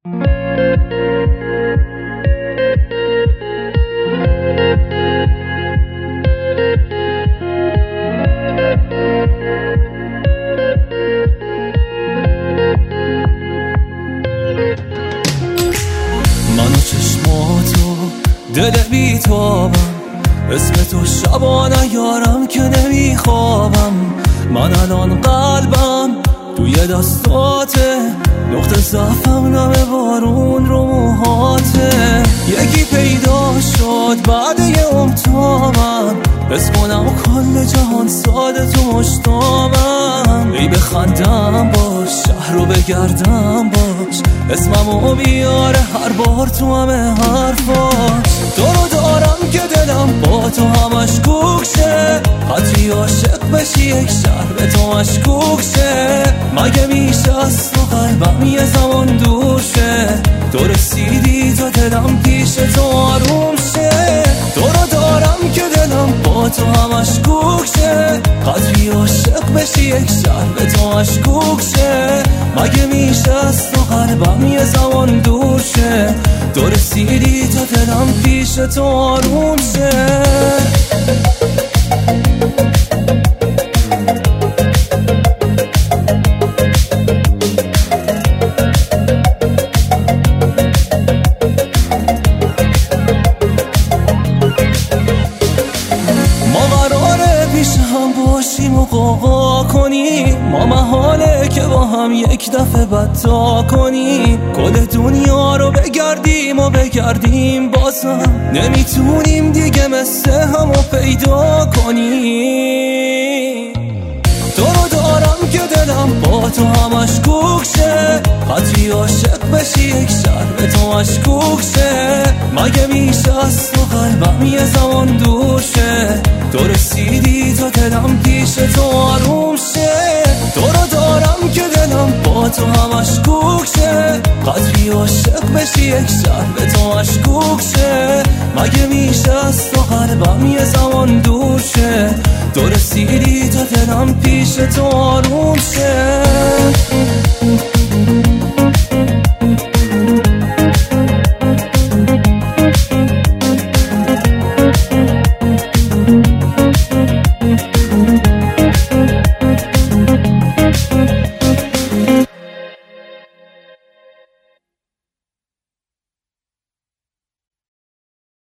من و چشماتو دل بیتابم، اسم تو شبانه یارم که نمیخوابم. من الان قلبم توی دستاته، نقطه ضعفم نمه بارون رو موهاته. یکی پیدا شد بعد یه عمر تا من، بس کنم کل جهان ساده تو مشتامم. ای بخندم باش، شهر رو بگردم باش، اسممو بیاره هر بار تو همه حرفاش. تو رو دارم که دلم با تو همش کوک شه، حتی عاشق بشی یک شهر به تو مشکوک شه. مگه میشه از تو قلبم یه زمان دور شه، تو رسیدی تا دلم پیش تو آروم شه. تو رو دارم که دلم با تو همش کوک شه، حتی عاشق بشی یک شهر به تو مشکوک شه. مگه میشه از تو قلبم یه زمان دور شه، تو رسیدی تا دلم پیش تو آروم شه. باشیم و قوقا کنیم، ما محاله که با هم یک دفعه بدتا کنیم. کل دنیا رو بگردیم و بگردیم بازم نمیتونیم دیگه مثل همو پیدا کنیم. تو رو دارم که دلم با تو همش کوک شه، حتی عاشق بشی یک شهر به تو مشکوک شه. مگه میشه از تو قلبم یه زمان دور شه، تو رسیدی تا دلم پیش تو آروم شه. تو رو دارم که دلم با تو همش کوک شه، حتی عاشق بشی یک شهر به تو مشکوک شه. مگه میشه از تو قلبم یه زمان دور شه، تو رسیدی تا دلم پیش تو آروم شه.